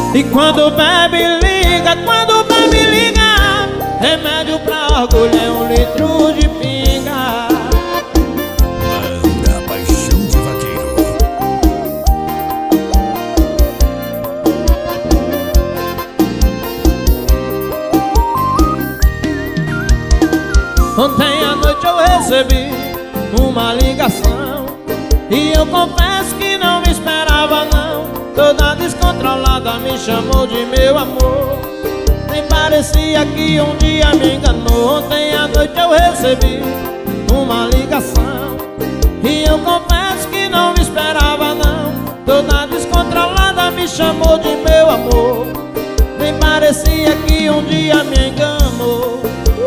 E quando bebe liga, quando bebe liga, remédio pra orgulho é 1 litro de pinga. Banda Paixão de Vaqueiro. Ontem à noite eu recebi uma ligação e eu confesso que não me esperava não. Toda descontrolada me chamou de meu amor, nem parecia que um dia me enganou. Ontem à noite eu recebi uma ligação e eu confesso que não me esperava não. Toda descontrolada me chamou de meu amor, nem parecia que um dia me enganou.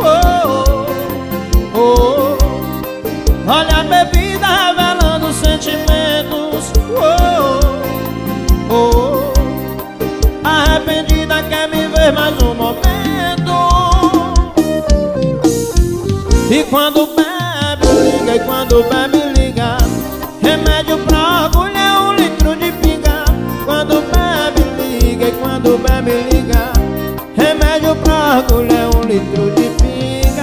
Olha a bebida revelando sentimentos. Arrependida quer me ver mais um momento. E quando bebe liga, e quando bebe liga, remédio pra orgulho é 1 litro de pinga. Quando bebe liga, e quando bebe liga, remédio pra orgulho é 1 litro de pinga.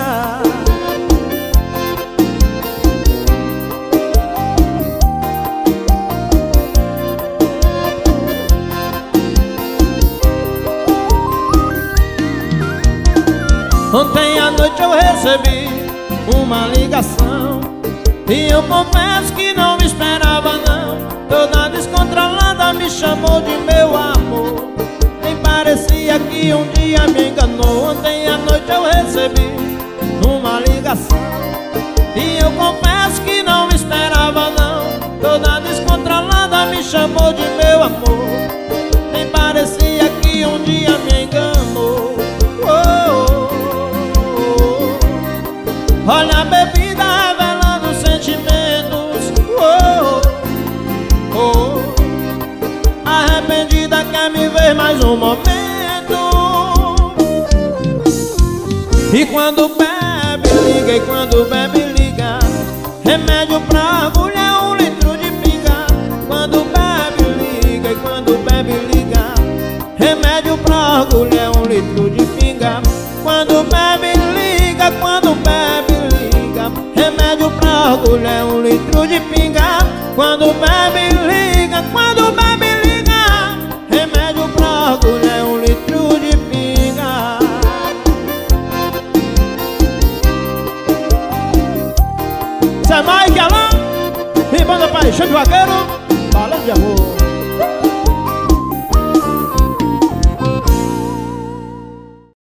Ontem à noite eu recebi uma ligação e eu confesso que não me esperava não. Toda descontrolada me chamou de meu amor, nem parecia que um dia me enganou. Ontem à noite eu recebi uma ligação e eu confesso que não me esperava não. Toda descontrolada me chamou de meu amor, nem parecia que um dia me enganou. Olha a bebida revelando sentimentos. Arrependida quer me ver mais um momento. E quando bebe liga, e quando bebe liga, remédio pra orgulho é 1 litro de pinga. Quando bebe liga, e quando bebe liga, remédio pra orgulho é 1 litro de pinga. Quando bebe liga, quando bebe, remédio pra orgulho é 1 litro de pinga. Quando bebe